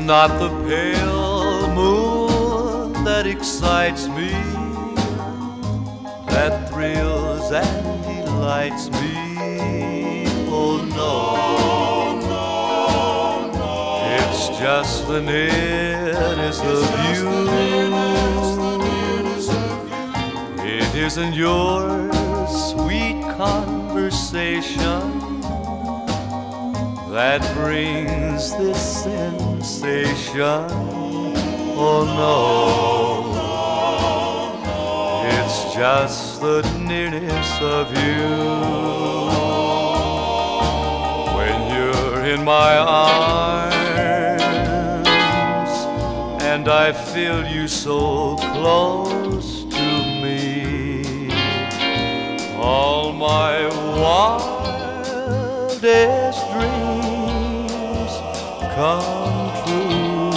not the pale moon that excites me, that thrills and delights me. Oh no, no, no, it's just the nearness of you. It isn't your sweet conversation that brings this sensation. Oh no, it's just the nearness of you. When you're in my arms and I feel you so close to me, all my wildest dreams come true.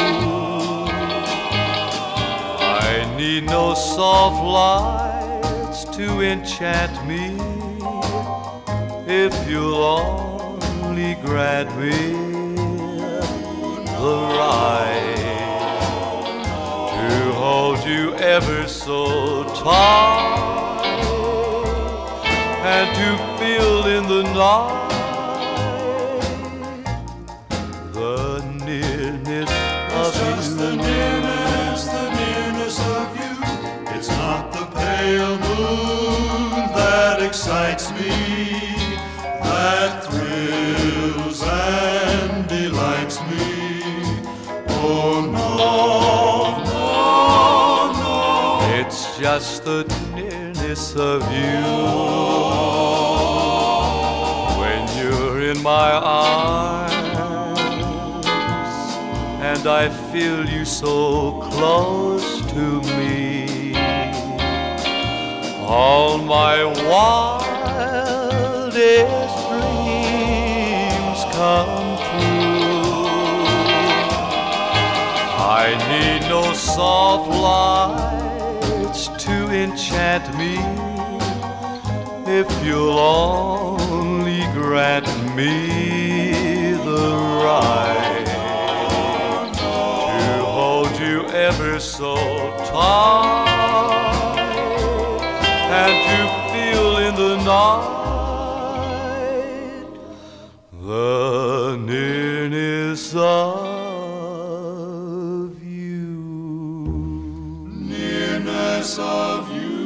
I need no soft lights to enchant me if you'll only grant me the right to hold you ever so tight and to feel in the night the nearness of you. Just the nearness of you. It's not the pale moon that excites me, that thrills and delights me. Oh no, no, no, it's just the nearness of you. When you're in my arms and I feel you so close to me, all my wildest dreams come true. I need no soft lights to enchant me if you'll only grant me the right to hold you ever so tight and to feel in the night the nearness of you. nearness of you.